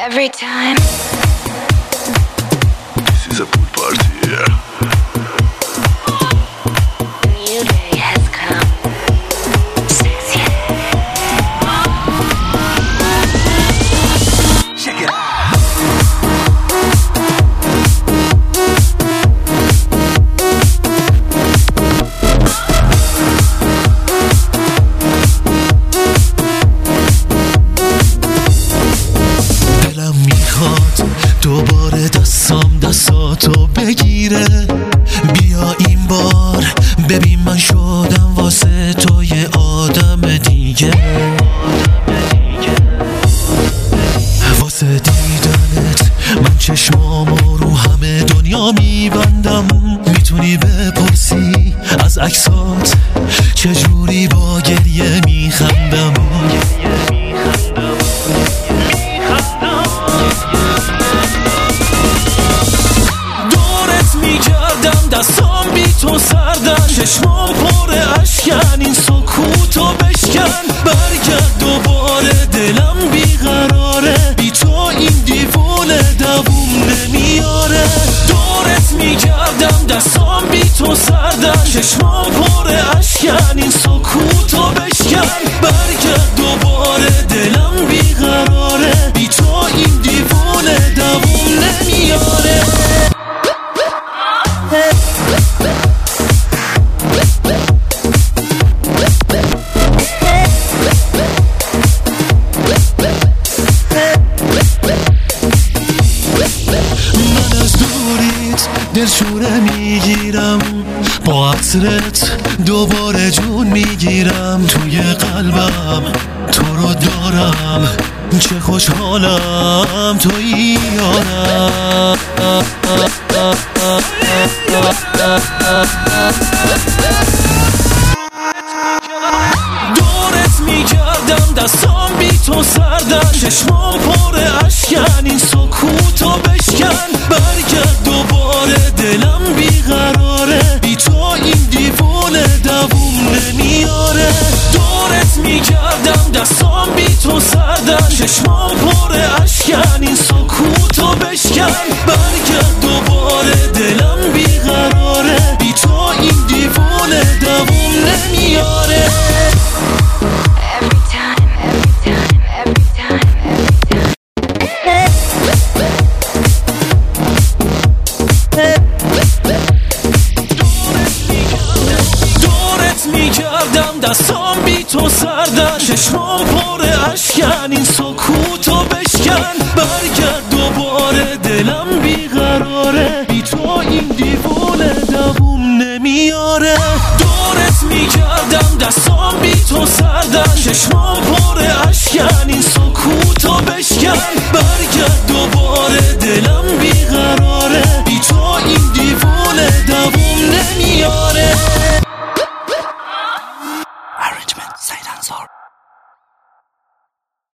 Every time. This is a pool party, yeah. A new day has come. Sexy. Check it out. دلم میخواد دوباره دستاتو بگیره، بیا این بار ببین من شدم واسه تو یه آدم دیگه. واسه دیدنت من چشمامو رو همه دنیا میبندم. میتونی بپرسی از عکسات چجوری با گریه میخندم. دورت میگردم دستام بی تو سردن، چشمام پر اشکن این سکوتو بشکن. برگرد دوباره دلم بیقراره، بی تو این دیوونه دووم نمیاره. دورت میگردم دستام بی تو سردن، چشمام پر اشکن این سکوتو بشکن. برگرد دوباره دلم بیقراره، بی تو این دیوونه دووم نمیاره. من از دوریت دلشوره میگیرم، با عطرت دوباره جون میگیرم. توی قلبم تو رو دارم، چه خوشحالم تویی یارم. دورت میگردم دستام بی تو سردن، چشمام پر اشکن این سکوتو بشکن. برگرد دوباره دلم بیقراره، بی تو این دیوونه دووم نمیاره. دورت میگردم دستام بی تو سردن، چشمام پر اشکن این سکوتو بشکن. برگرد دوباره دلم بیقراره، بی تو این دیوونه دووم نمیاره. Every time, every time, every time, دورت میگردم دستام بی تو سردن، چشمام پر اشکن این سکوتو بشکن. برگرد دوباره دلم بیقراره، بی تو این دیوونه دووم نمیاره. دورت میگردم دستام بی تو سردن، چشمام پر